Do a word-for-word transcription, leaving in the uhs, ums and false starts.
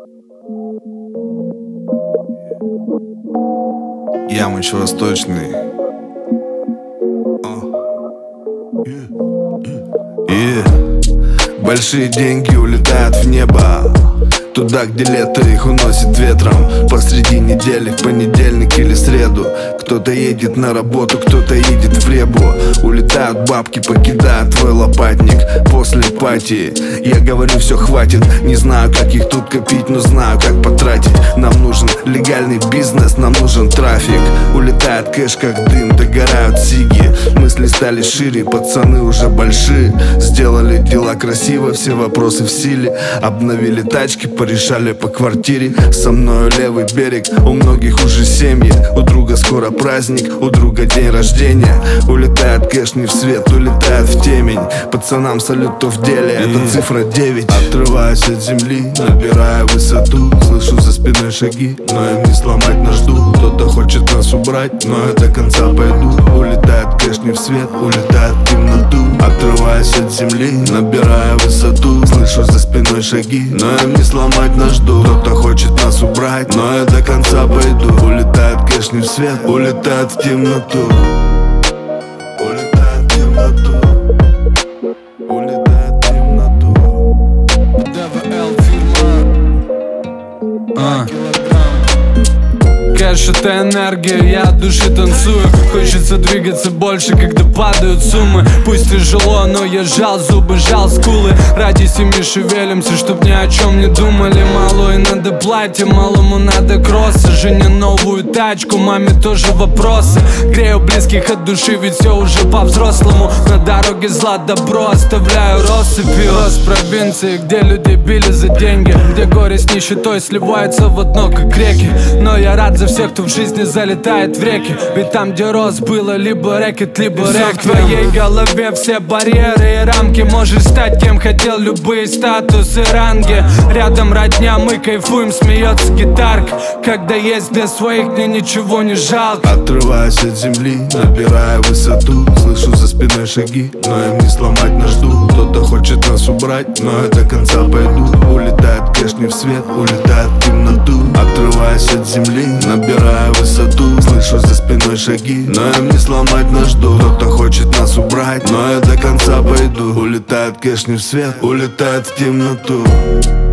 Я мочу восточный. Yeah. Большие деньги улетают в небо, туда, где лето их уносит ветром. Посреди недели, в понедельник или среду, кто-то едет на работу, кто-то едет в ребу. Улетают бабки, покидают твой лопатник после пати. Я говорю, все хватит, не знаю, как их тут копить, но знаю, как потратить. Нам нужен легальный бизнес, нам нужен трафик. Улетает кэш, как дым, догорают сиги. Мысли стали шире, пацаны уже большие. Сделали дела красиво, все вопросы в силе. Обновили тачки, порешали по квартире. Со мною левый берег, у многих уже семьи. У друга скоро праздник, у друга день рождения. Улетает кэш не в свет, улетает в темень. Пацанам салют, кто в деле, это цифра девять. Отрываюсь от земли, набираю высоту. Слышу за спиной шаги, но им не сломать наш дух. Кто-то хочет нас убрать, но я до конца пойду. Улетает кэш не в свет, улетает в темноту. Отрываюсь от земли, набираю высоту. Слышу за спиной шаги, но им не сломать наш дух. Кто-то хочет нас убрать, но я до конца пойду. Улетает кэш не в свет, улетает в темноту. Улетает в темноту. Улетает в темноту. ДВЛ фирма. А. Кэш — это энергия, я от души танцую. Хочется двигаться больше, когда падают суммы. Пусть тяжело, но я жал зубы, жал скулы. Ради семьи шевелимся, чтоб ни о чем не думали. Малой надо платье, малому надо кроссы. Жене новую тачку, маме тоже вопросы. Грею близких от души, ведь все уже по-взрослому. На дороге зла добро оставляю россыпью. Рос провинции, где люди били за деньги, где горе с нищетой сливается в одно, как реки. Но я рад за всех, кто в жизни залетает в реки. Ведь там, где рос, было либо рэкет, либо рэк. В твоей голове все барьеры и рамки. Можешь стать кем хотел, любые статусы, ранги. Рядом родня, мы кайфуем, смеется гитарка. Когда есть для своих, мне ничего не жалко. Отрываюсь от земли, набираю высоту. Слышу за спиной шаги, но им не сломать наш дух. Кто-то хочет нас убрать, но я до конца пойду. Улетает кэш не в свет, улетает в темноту. Отрываюсь от земли, набираю высоту. Слышу за спиной шаги, но им не сломать наш дух. Кто-то хочет нас убрать, но я до конца пойду. Улетает кэш не в свет, улетает в темноту.